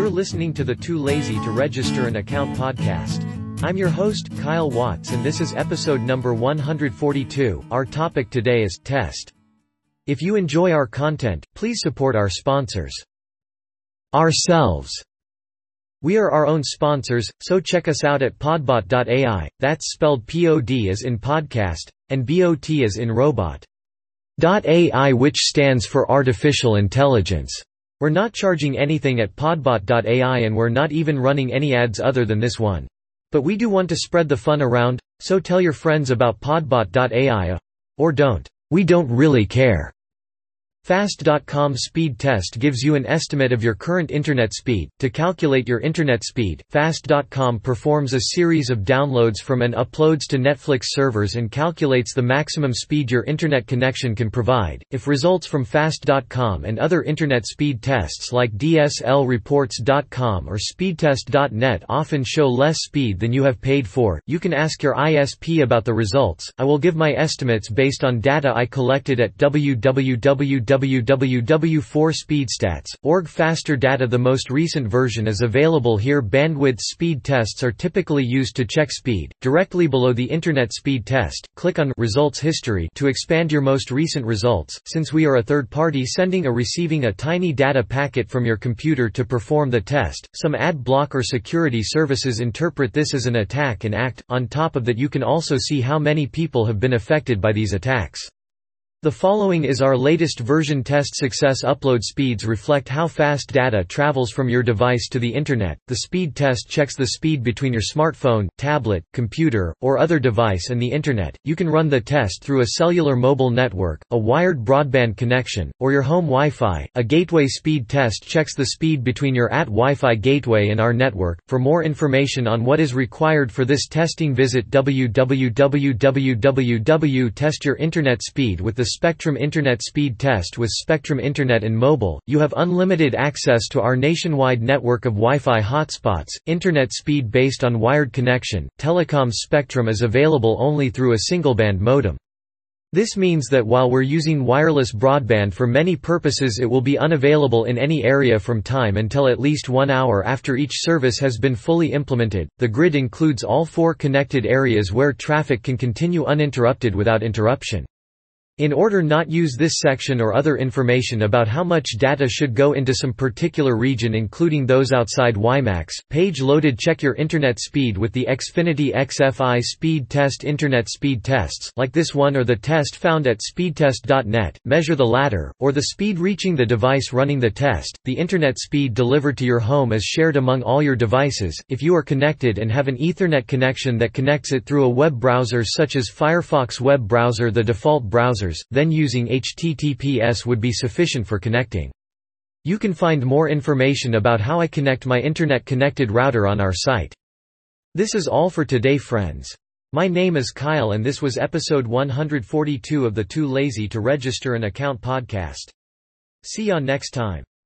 listening to the Too Lazy to Register an Account podcast. I'm your host, Kyle Watts, and this is episode number 142. Our topic today is test. If you enjoy our content, please support our sponsors. Ourselves. We are our own sponsors, so check us out at podbot.ai, that's spelled P-O-D as in podcast, and B-O-T as in robot. .ai, which stands for Artificial Intelligence. We're not charging anything at podbot.ai, and we're not even running any ads other than this one. But we do want to spread the fun around, so tell your friends about podbot.ai. Or don't. We don't really care. Fast.com speed test gives you an estimate of your current internet speed. To calculate your internet speed, Fast.com performs a series of downloads from and uploads to Netflix servers and calculates the maximum speed your internet connection can provide. If results from Fast.com and other internet speed tests like DSLreports.com or speedtest.net often show less speed than you have paid for, you can ask your ISP about the results. I will give my estimates based on data I collected at www.4speedstats.org. Faster data. The most recent version is available here. Bandwidth speed tests are typically used to check speed. Directly below the internet speed test, click on Results History to expand your most recent results. Since we are a third party sending or receiving a tiny data packet from your computer to perform the test, some ad block or security services interpret this as an attack and act. On top of that, you can also see how many people have been affected by these attacks. The following is our latest version test success. Upload speeds reflect how fast data travels from your device to the internet. The speed test checks the speed between your smartphone, tablet, computer, or other device and the internet. You can run the test through a cellular mobile network, a wired broadband connection, or your home Wi-Fi. A gateway speed test checks the speed between your Wi-Fi gateway and our network. For more information on what is required for this testing, visit www.test your internet speed with the Spectrum Internet Speed Test. With Spectrum Internet and Mobile, you have unlimited access to our nationwide network of Wi-Fi hotspots. Internet speed based on wired connection. Telecom's Spectrum is available only through a single-band modem. This means that while we're using wireless broadband for many purposes, it will be unavailable in any area from time until at least 1 hour after each service has been fully implemented. The grid includes all 4 connected areas where traffic can continue uninterrupted without interruption. In order not use this section or other information about how much data should go into some particular region, including those outside WiMAX, page loaded. Check your internet speed with the Xfinity XFi speed test. Internet speed tests, like this one or the test found at speedtest.net, measure the latter, or the speed reaching the device running the test. The internet speed delivered to your home is shared among all your devices. If you are connected and have an Ethernet connection that connects it through a web browser such as Firefox web browser, the default browsers, then using HTTPS would be sufficient for connecting. You can find more information about how I connect my internet-connected router on our site. This is all for today, friends. My name is Kyle, and this was episode 142 of the Too Lazy to Register an Account podcast. See ya next time.